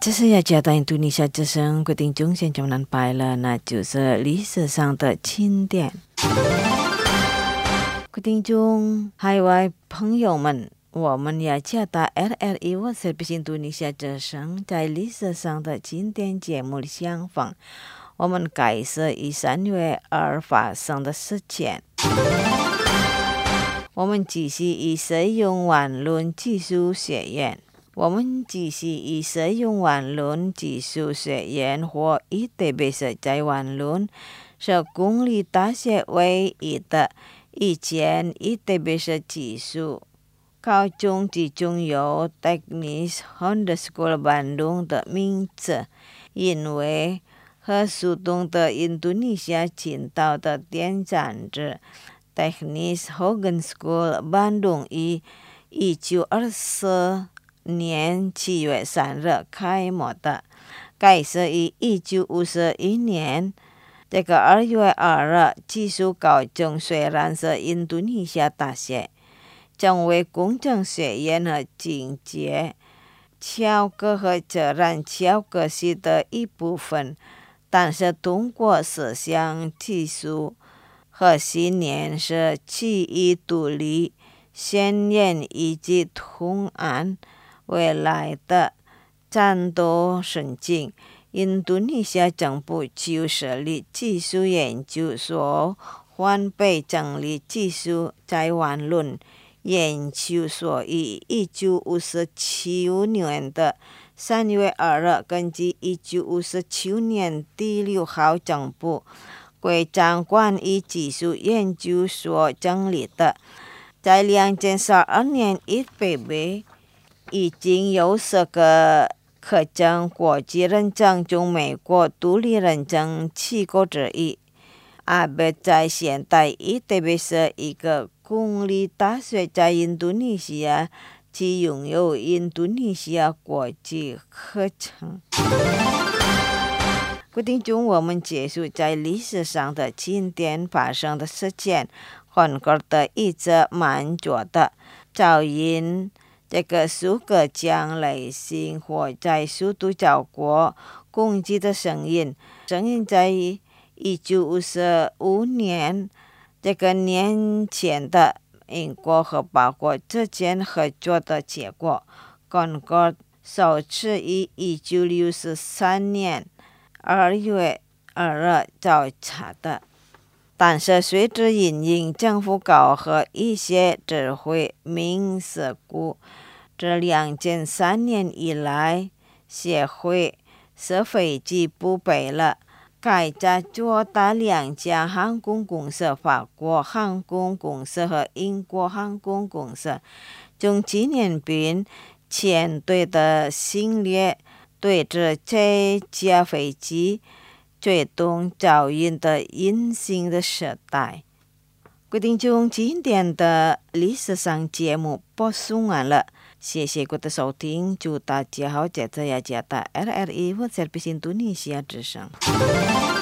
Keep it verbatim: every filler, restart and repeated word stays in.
这是雅加达印度尼西亚之声规定中现中南白了，那就是历史上的经典。规定中海外朋友们，我们雅加达 L L E 我是印度尼西亚之声在历史上的经典节目的相仿，我们改设于三月二发生的事件。我们继续以使用网络技术学院，我们继续以使用网络技术学院或以特别是在网络是公立大学唯一的一间以特别是技术高中集中由 Technis Honda School bandung 的名字，因为和苏东的印度尼西亚青岛的店长子Technis Hogan School bandung 于一九二四年七月三日开幕的，该是于一九五一年这个二月二日技术高中虽然是印度尼西亚大学，成为工程学院和经济巧克和自然巧克系的一部分，但是通过思想技术和信念是基于独立宣言以及同案未来的战斗神经。印度尼西亚政府就设立技术研究所，换备整理技术在网络研究所于一九五七年的三月二日根据一九五七年第六号政府规章关于技术研究所整理的，在两千十二年一月已经有十个课程国际认证中美国独立认证机构之一，阿贝在现代伊特别是一个公立大学在印度尼西亚只拥有印度尼西亚国际课程。规定中我们结束在历史上的经典发生的事件，韩国的一则满足的噪音这个苏格江雷星火在苏都角国攻击的声音，声音在一九五五年这个年前的英国和法国之间合作的结果，韩国首次于一九六三年二月二日调查的，但是随着因应政府高和一些指挥民事故，这两千三年以来，协会使飞机不备了。该家做大两家航空公司，法国航空公司和英国航空公司，从纪念品舰队的系列对着这架飞机最动噪音的隐形的时代。规定中经典的历史上节目播送完了，谢谢各位的收听，祝大家好，这次雅加达 L L E 我是印度尼西亚之声。